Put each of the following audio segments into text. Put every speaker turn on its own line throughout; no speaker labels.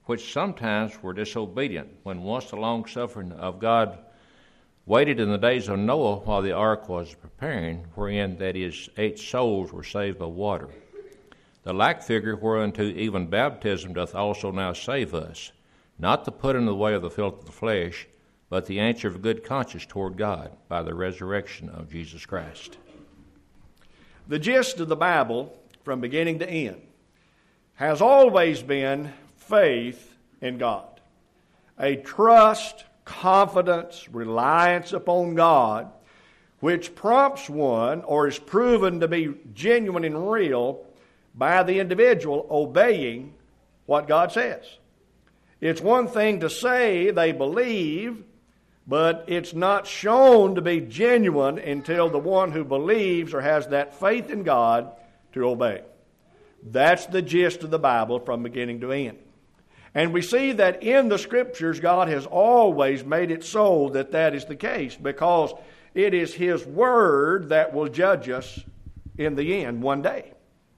which sometimes were disobedient, when once the long-suffering of God waited in the days of Noah while the ark was preparing, wherein, that is, 8 souls were saved by water. The like figure whereunto even baptism doth also now save us, not the putting away of the filth of the flesh, but the answer of good conscience toward God by the resurrection of Jesus Christ.
The gist of the Bible, from beginning to end, has always been faith in God. A trust, confidence, reliance upon God, which prompts one or is proven to be genuine and real by the individual obeying what God says. It's one thing to say they believe, but it's not shown to be genuine until the one who believes or has that faith in God to obey. That's the gist of the Bible from beginning to end. And we see that in the Scriptures, God has always made it so that that is the case, because it is His Word that will judge us in the end one day.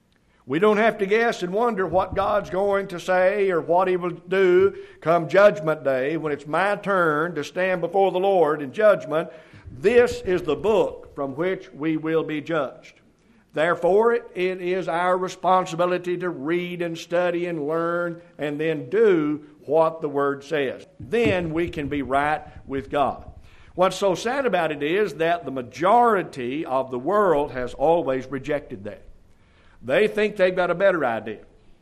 We don't have to guess and wonder what God's going to say or what He will do come Judgment Day when it's my turn to stand before the Lord in judgment. This is the book from which we will be judged. Therefore, it is our responsibility to read and study and learn and then do what the Word says. Then we can be right with God. What's so sad about it is that the majority of the world has always rejected that. They think they've got a better idea.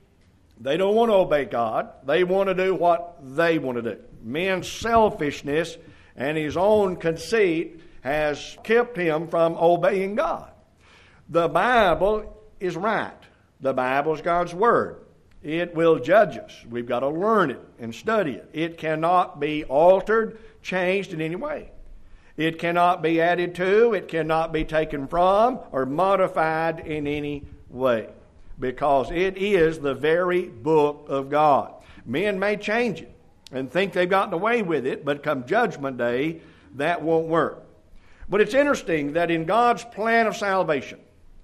They don't want to obey God. They want to do what they want to do. Man's selfishness and his own conceit has kept him from obeying God. The Bible is right. The Bible is God's Word. It will judge us. We've got to learn it and study it. It cannot be altered, changed in any way. It cannot be added to, it cannot be taken from, or modified in any way, because it is the very book of God. Men may change it and think they've gotten away with it, but come Judgment Day, that won't work. But it's interesting that in God's plan of salvation,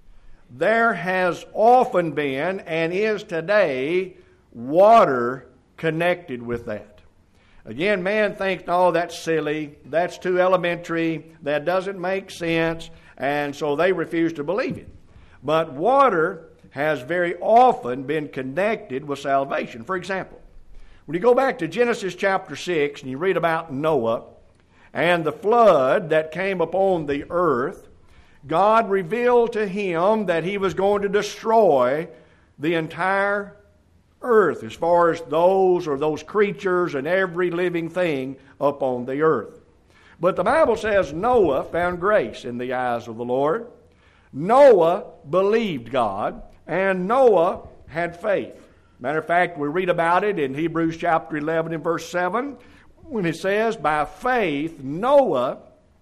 there has often been and is today water connected with that. Again, man thinks, oh, that's silly, that's too elementary, that doesn't make sense, and so they refuse to believe it. But water has very often been connected with salvation. For example, when you go back to Genesis chapter 6 and you read about Noah and the flood that came upon the earth, God revealed to him that He was going to destroy the entire earth as far as those creatures and every living thing upon the earth. But the Bible says Noah found grace in the eyes of the Lord. Noah believed God, and Noah had faith. Matter of fact, we read about it in Hebrews chapter 11 and verse 7 when it says, by faith Noah,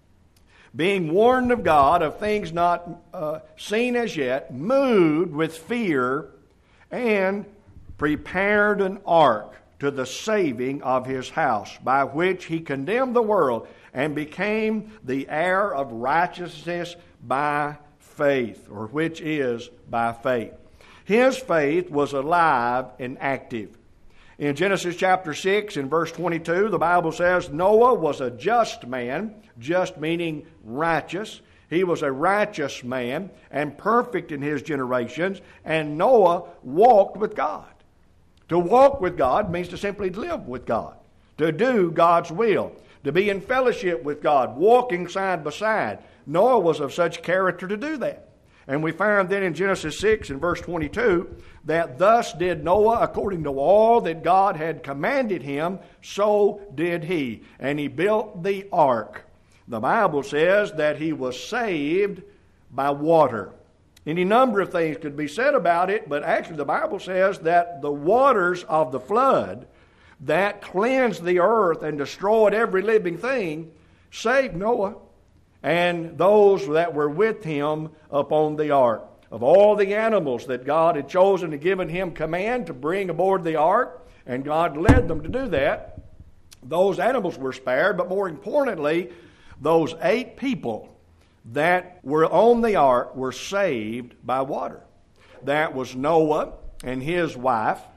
being warned of God of things not seen as yet, moved with fear and prepared an ark to the saving of his house, by which he condemned the world and became the heir of righteousness by faith, or which is by faith. His faith was alive and active. In Genesis chapter 6 and verse 22, the Bible says Noah was a just man, just meaning righteous. He was a righteous man and perfect in his generations, and Noah walked with God. To walk with God means to simply live with God, to do God's will, to be in fellowship with God, walking side by side. Noah was of such character to do that. And we find then in Genesis 6 and verse 22 that thus did Noah according to all that God had commanded him, so did he. And he built the ark. The Bible says that he was saved by water. Any number of things could be said about it, but actually the Bible says that the waters of the flood that cleansed the earth and destroyed every living thing saved Noah and those that were with him upon the ark. Of all the animals that God had chosen and given him command to bring aboard the ark, and God led them to do that, those animals were spared, but more importantly, those 8 people that were on the ark were saved by water. That was Noah and his wife,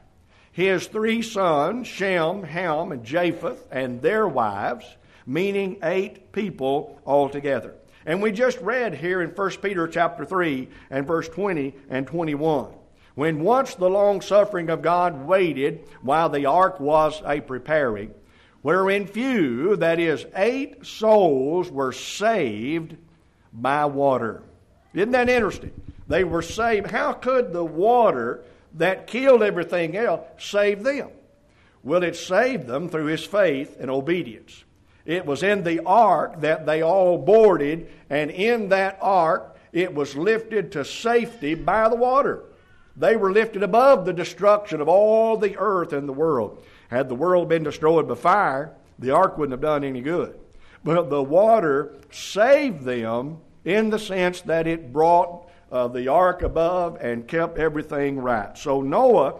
his 3 sons, Shem, Ham, and Japheth, and their wives, meaning 8 people altogether. And we just read here in 1 Peter chapter 3 and verse 20 and 21. When once the long suffering of God waited while the ark was a preparing, wherein few, that is 8 souls, were saved by water. Isn't that interesting? They were saved. How could the water that killed everything else save them? Well, it saved them through his faith and obedience. It was in the ark that they all boarded, and in that ark it was lifted to safety by the water. They were lifted above the destruction of all the earth and the world. Had the world been destroyed by fire, the ark wouldn't have done any good. But the water saved them in the sense that it brought the ark above and kept everything right. So Noah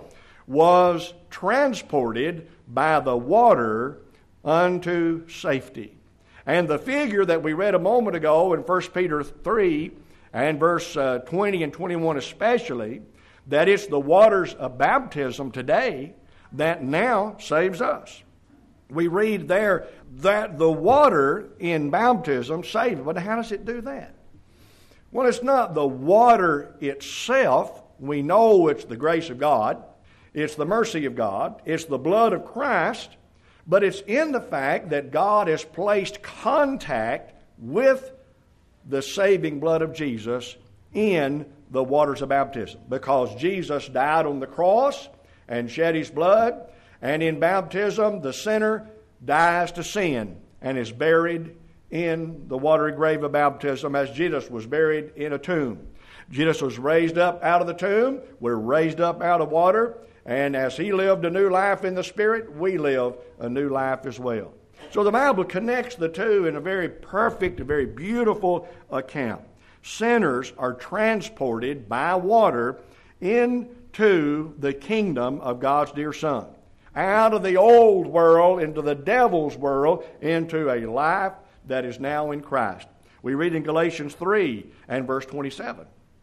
was transported by the water unto safety. And the figure that we read a moment ago in 1 Peter 3 and verse 20 and 21 especially, that it's the waters of baptism today that now saves us. We read there that the water in baptism saves. But how does it do that? Well, it's not the water itself. We know it's the grace of God. It's the mercy of God. It's the blood of Christ. But it's in the fact that God has placed contact with the saving blood of Jesus in the waters of baptism. Because Jesus died on the cross and shed his blood. And in baptism, the sinner dies to sin and is buried in the watery grave of baptism as Jesus was buried in a tomb. Jesus was raised up out of the tomb. We're raised up out of water. And as he lived a new life in the Spirit, we live a new life as well. So the Bible connects the two in a very perfect, a very beautiful account. Sinners are transported by water into the kingdom of God's dear Son. Out of the old world into the devil's world, into a life that is now in Christ. We read in Galatians 3 and verse 27.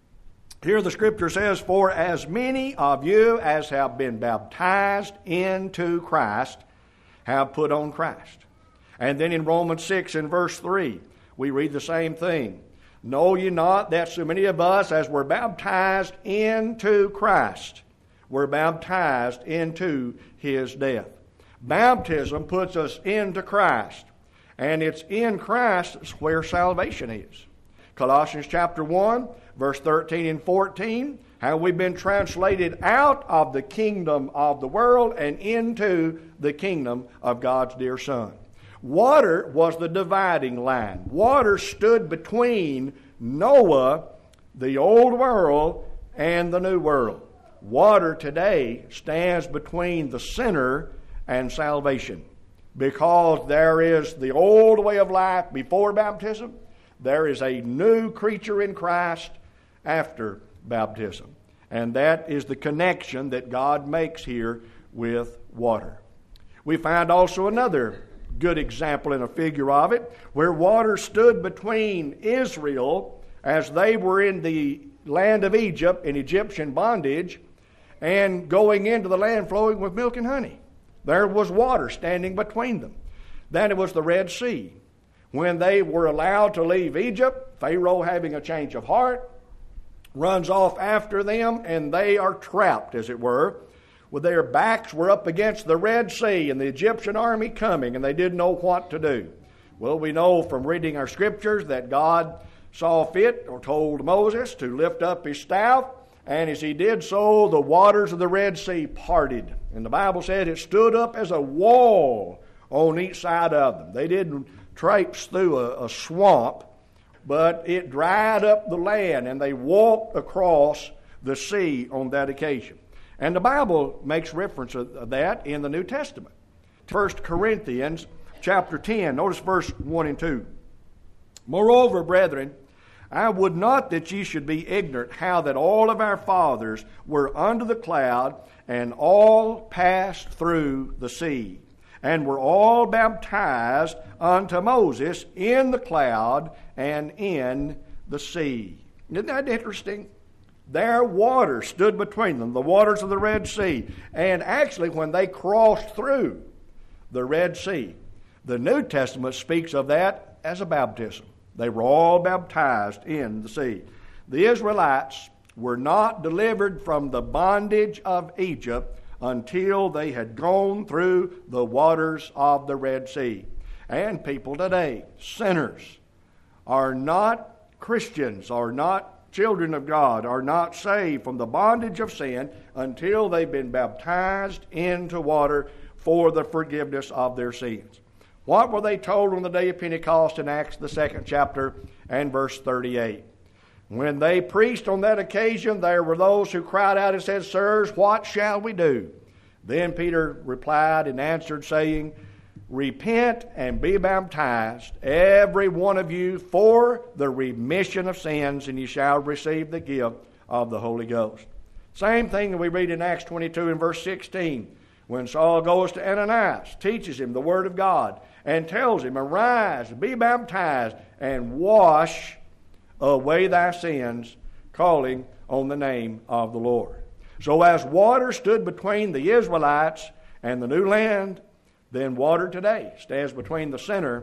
Here the Scripture says, "For as many of you as have been baptized into Christ have put on Christ." And then in Romans 6 and verse 3, we read the same thing. "Know ye not that so many of us as were baptized into Christ were baptized into his death?" Baptism puts us into Christ. And it's in Christ where salvation is. Colossians chapter 1, verse 13 and 14, how we've been translated out of the kingdom of the world and into the kingdom of God's dear Son. Water was the dividing line. Water stood between Noah, the old world, and the new world. Water today stands between the sinner and salvation. Because there is the old way of life before baptism, there is a new creature in Christ after baptism. And that is the connection that God makes here with water. We find also another good example and a figure of it, where water stood between Israel as they were in the land of Egypt in Egyptian bondage and going into the land flowing with milk and honey. There was water standing between them. Then it was the Red Sea. When they were allowed to leave Egypt, Pharaoh, having a change of heart, runs off after them, and they are trapped, as it were. With their backs were up against the Red Sea and the Egyptian army coming, and they didn't know what to do. Well, we know from reading our scriptures that God saw fit or told Moses to lift up his staff, and as he did so, the waters of the Red Sea parted. And the Bible said it stood up as a wall on each side of them. They didn't traipse through a swamp, but it dried up the land, and they walked across the sea on that occasion. And the Bible makes reference of that in the New Testament. 1 Corinthians chapter 10, notice verse 1 and 2. "Moreover, brethren, I would not that ye should be ignorant how that all of our fathers were under the cloud, and all passed through the sea, and were all baptized unto Moses in the cloud and in the sea." Isn't that interesting? Their water stood between them, the waters of the Red Sea. And actually, when they crossed through the Red Sea, the New Testament speaks of that as a baptism. They were all baptized in the sea. The Israelites were not delivered from the bondage of Egypt until they had gone through the waters of the Red Sea. And people today, sinners, are not Christians, are not children of God, are not saved from the bondage of sin until they've been baptized into water for the forgiveness of their sins. What were they told on the day of Pentecost in Acts, the 2nd chapter and verse 38? When they preached on that occasion, there were those who cried out and said, Sirs, what shall we do? Then Peter replied and answered, saying, Repent and be baptized, every one of you, for the remission of sins, and ye shall receive the gift of the Holy Ghost. Same thing that we read in Acts 22 and verse 16. When Saul goes to Ananias, teaches him the Word of God, and tells him, Arise, be baptized, and wash away thy sins, calling on the name of the Lord. So as water stood between the Israelites and the new land, then water today stands between the sinner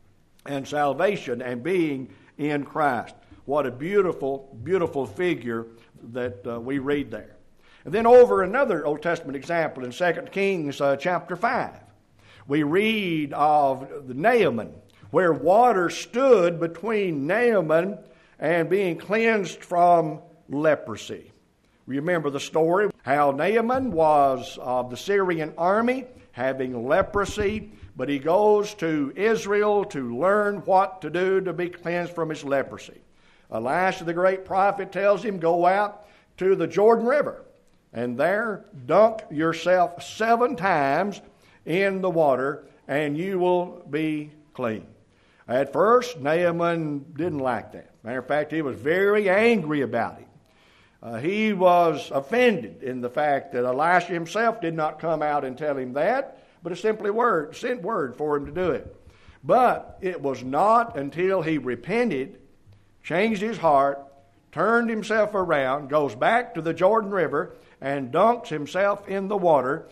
and salvation and being in Christ. What a beautiful, beautiful figure that we read there. And then over another Old Testament example in 2 Kings chapter 5, we read of Naaman, where water stood between Naaman and being cleansed from leprosy. Remember the story, how Naaman was of the Syrian army, having leprosy, but he goes to Israel to learn what to do to be cleansed from his leprosy. Elisha the great prophet tells him, Go out to the Jordan River, and there dunk yourself 7 times in the water, and you will be clean. At first, Naaman didn't like that. Matter of fact, he was very angry about it. He was offended in the fact that Elisha himself did not come out and tell him that, but a simply sent word for him to do it. But it was not until he repented, changed his heart, turned himself around, goes back to the Jordan River, and dunks himself in the water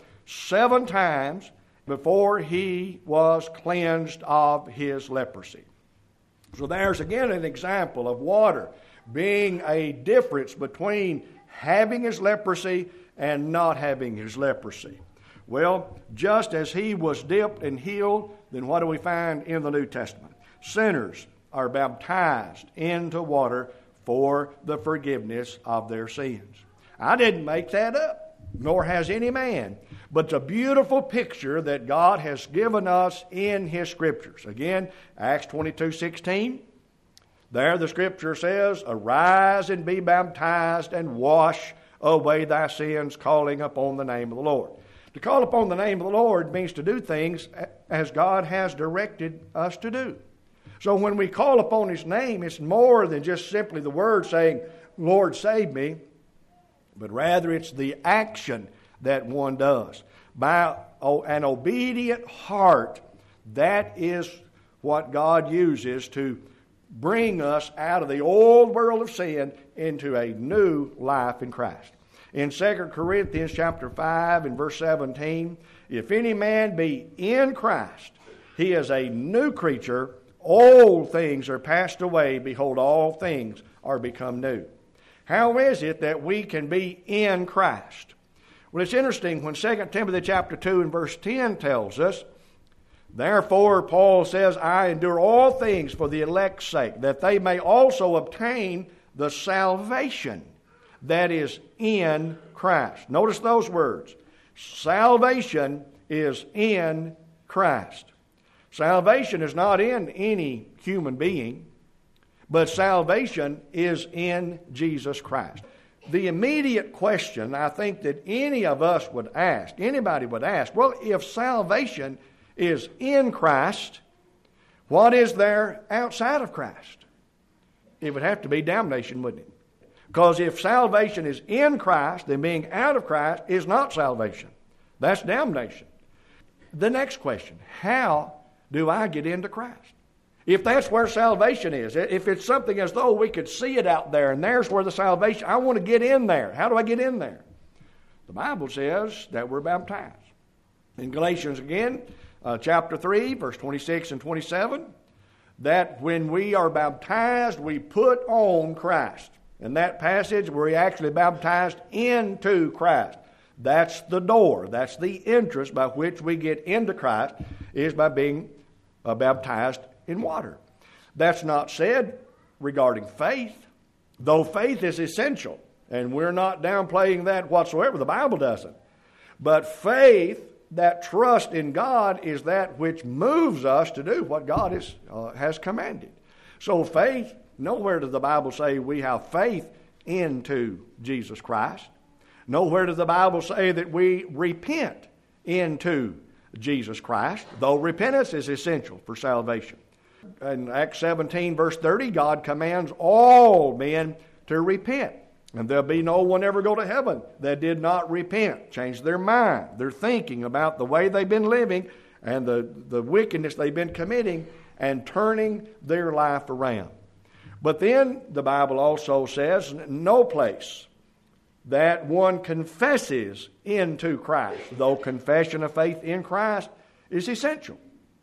7 times before he was cleansed of his leprosy. So there's again an example of water being a difference between having his leprosy and not having his leprosy. Well, just as he was dipped and healed, then what do we find in the New Testament? Sinners are baptized into water for the forgiveness of their sins. I didn't make that up, nor has any man. But it's a beautiful picture that God has given us in His Scriptures. Again, Acts 22:16. There the Scripture says, Arise and be baptized and wash away thy sins, calling upon the name of the Lord. To call upon the name of the Lord means to do things as God has directed us to do. So when we call upon His name, it's more than just simply the word saying, Lord, save me, but rather it's the action that one does. By an obedient heart, that is what God uses to bring us out of the old world of sin into a new life in Christ. In 2 Corinthians chapter 5 and verse 17, if any man be in Christ, he is a new creature. Old things are passed away. Behold, all things are become new. How is it that we can be in Christ? Well, it's interesting when 2 Timothy chapter 2 and verse 10 tells us, Therefore, Paul says, I endure all things for the elect's sake, that they may also obtain the salvation that is in Christ. Notice those words. Salvation is in Christ. Salvation is not in any human being, but salvation is in Jesus Christ. The immediate question I think that any of us would ask, anybody would ask, well, if salvation is in Christ, what is there outside of Christ? It would have to be damnation, wouldn't it? Because if salvation is in Christ, then being out of Christ is not salvation. That's damnation. The next question, how do I get into Christ? If that's where salvation is, if it's something as though we could see it out there and there's where the salvation, I want to get in there. How do I get in there? The Bible says that we're baptized. In Galatians again, chapter 3, verse 26 and 27, that when we are baptized, we put on Christ. In that passage, we're actually baptized into Christ. That's the door. That's the entrance by which we get into Christ, is by being baptized in water. That's not said regarding faith, though faith is essential, and we're not downplaying that whatsoever. The Bible doesn't. But faith, that trust in God, is that which moves us to do what God has commanded. So faith, nowhere does the Bible say we have faith into Jesus Christ. Nowhere does the Bible say that we repent into Jesus Christ, though repentance is essential for salvation. In Acts 17, verse 30, God commands all men to repent. And there'll be no one ever go to heaven that did not repent, change their mind, their thinking about the way they've been living and the wickedness they've been committing, and turning their life around. But then the Bible also says no place that one confesses into Christ, though confession of faith in Christ is essential.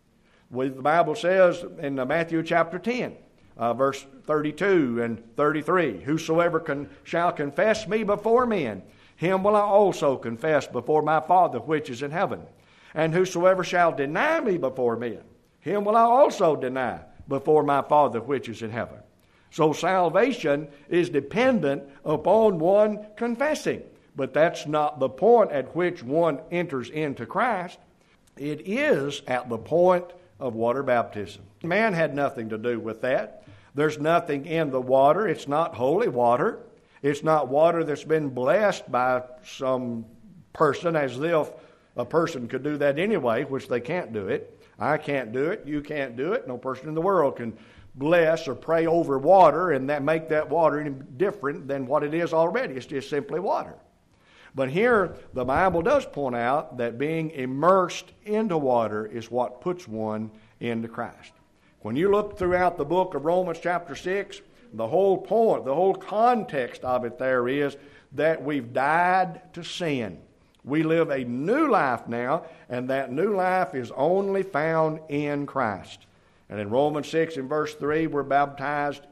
The Bible says in Matthew chapter 10, verse 32 and 33, whosoever shall confess me before men, him will I also confess before my Father which is in heaven. And whosoever shall deny me before men, him will I also deny before my Father which is in heaven. So salvation is dependent upon one confessing. But that's not the point at which one enters into Christ. It is at the point of water baptism. Man had nothing to do with that. There's nothing in the water. It's not holy water. It's not water that's been blessed by some person, as if a person could do that anyway, which they can't do it. I can't do it. You can't do it. No person in the world can bless or pray over water and that make that water any different than what it is already. It's just simply water. But here, the Bible does point out that being immersed into water is what puts one into Christ. When you look throughout the book of Romans chapter 6, the whole point, the whole context of it there is that we've died to sin. We live a new life now, and that new life is only found in Christ. And in Romans 6 and verse 3, we're baptized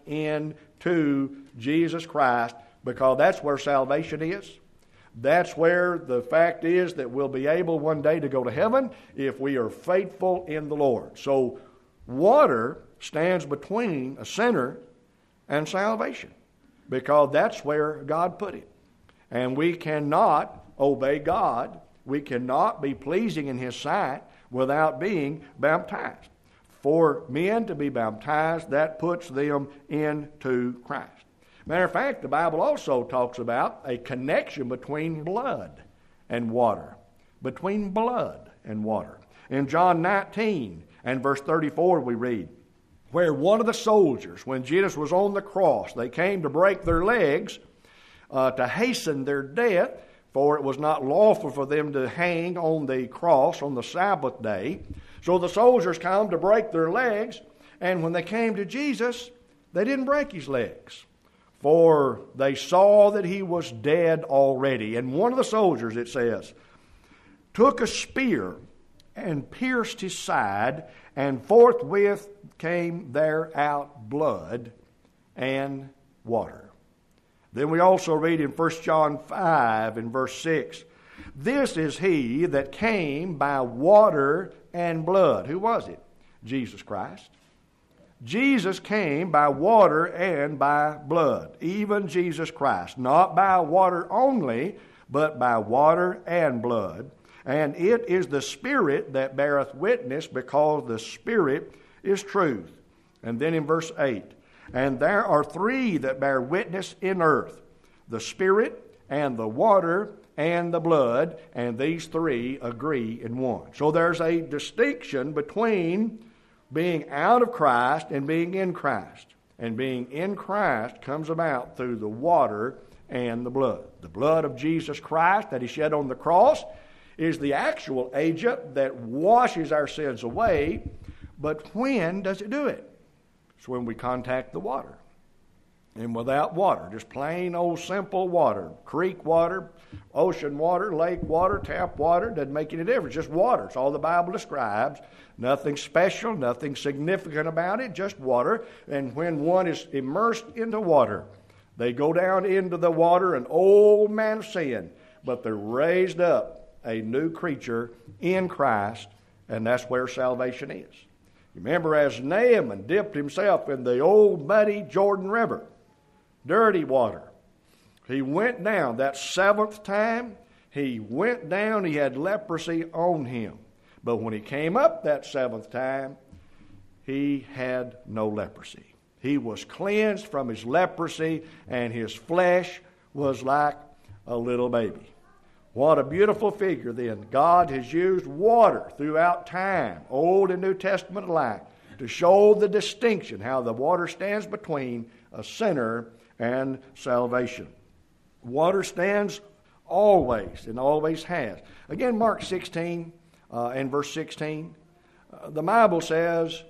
into Jesus Christ, because that's where salvation is. That's where the fact is that we'll be able one day to go to heaven if we are faithful in the Lord. So water stands between a sinner and salvation, because that's where God put it. And we cannot obey God. We cannot be pleasing in His sight without being baptized. For men to be baptized, that puts them into Christ. Matter of fact, the Bible also talks about a connection between blood and water. Between blood and water. In John 19 and verse 34 we read, where one of the soldiers, when Jesus was on the cross, they came to break their legs to hasten their death, for it was not lawful for them to hang on the cross on the Sabbath day. So the soldiers come to break their legs, and when they came to Jesus, they didn't break His legs, for they saw that He was dead already. And one of the soldiers, it says, took a spear and pierced His side, and forthwith came there out blood and water. Then we also read in 1 John 5 and verse 6, this is He that came by water and blood. Who was it? Jesus Christ. Jesus came by water and by blood. Even Jesus Christ. Not by water only, but by water and blood. And it is the Spirit that beareth witness, because the Spirit is truth. And then in verse 8, and there are three that bear witness in earth, the Spirit and the water and the blood, and these three agree in one. So there's a distinction between being out of Christ and being in Christ. And being in Christ comes about through the water and the blood. The blood of Jesus Christ that He shed on the cross is the actual agent that washes our sins away. But when does it do it? It's when we contact the water. And without water, just plain old simple water, creek water, ocean water, lake water, tap water, doesn't make any difference. Just water. It's all the Bible describes. Nothing special, nothing significant about it, just water. And when one is immersed into water, they go down into the water, an old man of sin, but they're raised up a new creature in Christ, and that's where salvation is. Remember, as Naaman dipped himself in the old muddy Jordan River, dirty water, he went down that seventh time. He went down, he had leprosy on him. But when he came up that seventh time, he had no leprosy. He was cleansed from his leprosy, and his flesh was like a little baby. What a beautiful figure then. God has used water throughout time, Old and New Testament alike, to show the distinction, how the water stands between a sinner and salvation. Water stands always and always has. Again, Mark 16 and verse 16, the Bible says,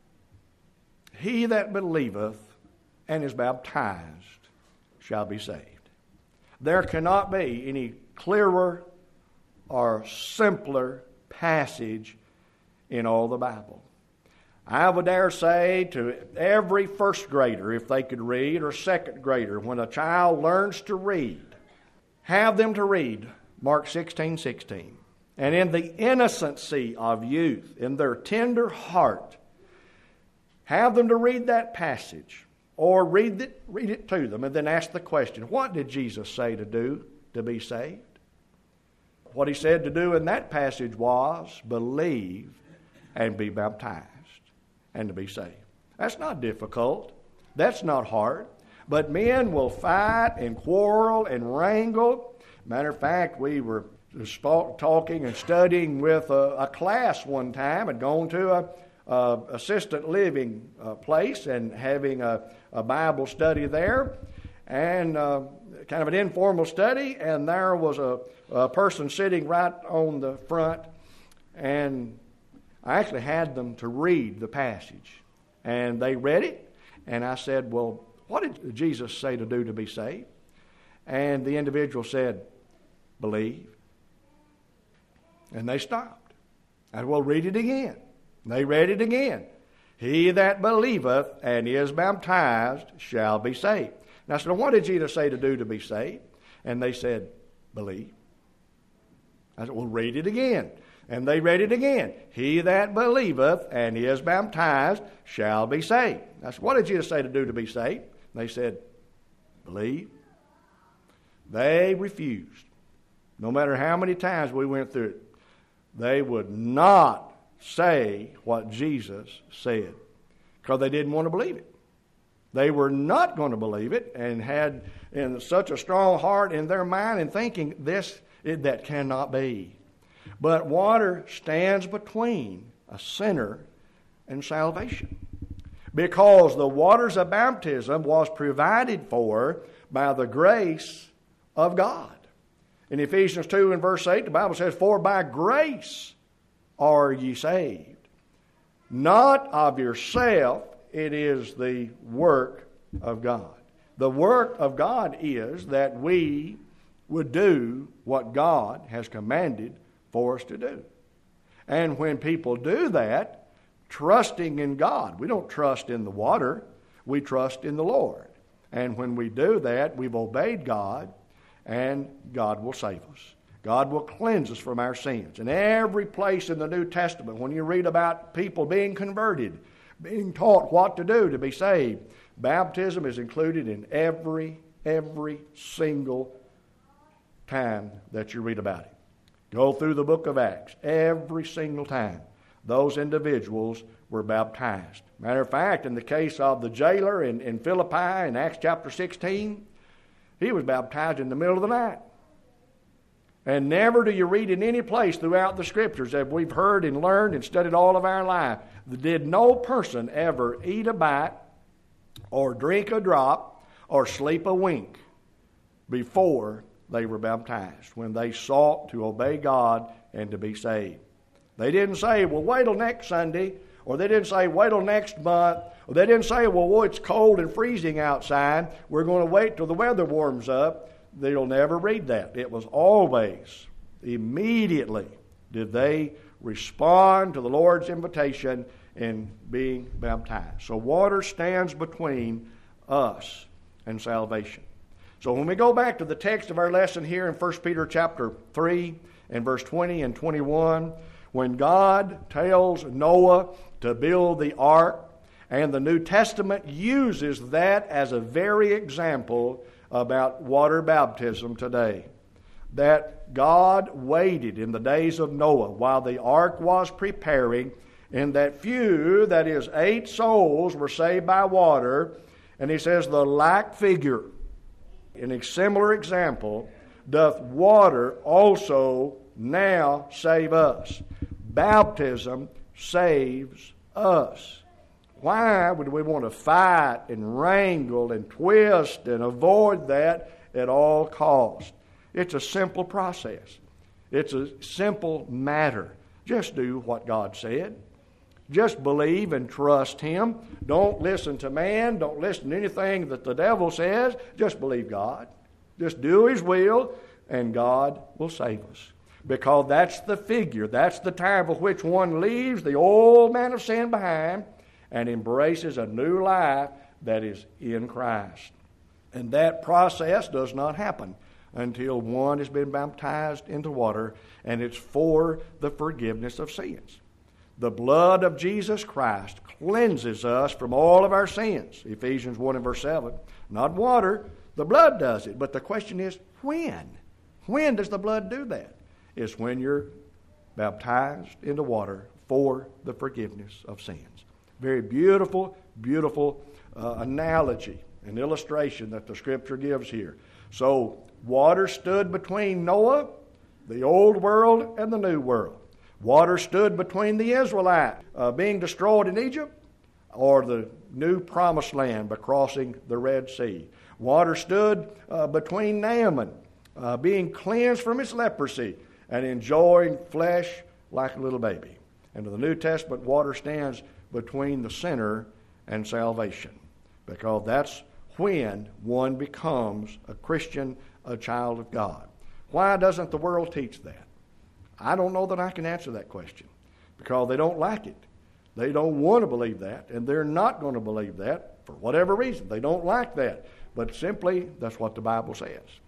"He that believeth and is baptized shall be saved." There cannot be any clearer or simpler passage in all the Bible. I would dare say to every first grader, if they could read, or second grader, when a child learns to read, have them to read Mark 16:16. And in the innocency of youth, in their tender heart, have them to read that passage, or read it to them, and then ask the question, what did Jesus say to do to be saved? What he said to do in that passage was believe and be baptized and to be saved. That's not difficult. That's not hard. But men will fight and quarrel and wrangle. Matter of fact, we were talking and studying with a class one time, and going to a assistant living place and having a Bible study there, and kind of an informal study, and there was a person sitting right on the front, and I actually had them to read the passage, and they read it, and I said, well, what did Jesus say to do to be saved? And the individual said, believe. And they stopped. I said, well, read it again. And they read it again. He that believeth and is baptized shall be saved. And I said, well, what did Jesus say to do to be saved? And they said, believe. I said, well, read it again. And they read it again. He that believeth and is baptized shall be saved. I said, what did Jesus say to do to be saved? And they said, believe. They refused. No matter how many times we went through it, they would not say what Jesus said because they didn't want to believe it. They were not going to believe it, and had in such a strong heart in their mind and thinking that cannot be. But water stands between a sinner and salvation, because the waters of baptism was provided for by the grace of God. In Ephesians 2 and verse 8, the Bible says, for by grace are ye saved, not of yourself, it is the work of God. The work of God is that we would do what God has commanded for us to do. And when people do that, trusting in God, we don't trust in the water, we trust in the Lord. And when we do that, we've obeyed God, and God will save us. God will cleanse us from our sins. In every place in the New Testament, when you read about people being converted, being taught what to do to be saved, baptism is included in every single time that you read about it. Go through the book of Acts. Every single time those individuals were baptized. Matter of fact, in the case of the jailer in Philippi in Acts chapter 16, he was baptized in the middle of the night. And never do you read in any place throughout the Scriptures that we've heard and learned and studied all of our life, did no person ever eat a bite or drink a drop or sleep a wink before they were baptized, when they sought to obey God and to be saved. They didn't say, well, wait till next Sunday, or they didn't say, wait till next month, or they didn't say, well, it's cold and freezing outside, we're going to wait till the weather warms up. They'll never read that. It was always, immediately, did they respond to the Lord's invitation in being baptized. So water stands between us and salvation. So when we go back to the text of our lesson here in 1 Peter chapter 3 and verse 20 and 21, when God tells Noah to build the ark, and the New Testament uses that as a very example about water baptism today. That God waited in the days of Noah while the ark was preparing, and that few, that is 8 souls, were saved by water. And he says, the like figure, in a similar example, doth water also now save us. Baptism saves us. Why would we want to fight and wrangle and twist and avoid that at all costs? It's a simple process. It's a simple matter. Just do what God said. Just believe and trust Him. Don't listen to man. Don't listen to anything that the devil says. Just believe God. Just do His will, and God will save us. Because that's the figure. That's the time of which one leaves the old man of sin behind and embraces a new life that is in Christ. And that process does not happen until one has been baptized into water, and it's for the forgiveness of sins. The blood of Jesus Christ cleanses us from all of our sins. Ephesians 1 and verse 7. Not water, the blood does it. But the question is, when? When does the blood do that? It's when you're baptized into water for the forgiveness of sins. Very beautiful, beautiful analogy, an illustration that the Scripture gives here. So, water stood between Noah, the old world, and the new world. Water stood between the Israelites being destroyed in Egypt or the new promised land by crossing the Red Sea. Water stood between Naaman being cleansed from his leprosy and enjoying flesh like a little baby. And in the New Testament, water stands between the sinner and salvation, because that's when one becomes a Christian, a child of God. Why doesn't the world teach that? I don't know that I can answer that question, because they don't like it. They don't want to believe that, and they're not going to believe that for whatever reason. They don't like that, but simply that's what the Bible says.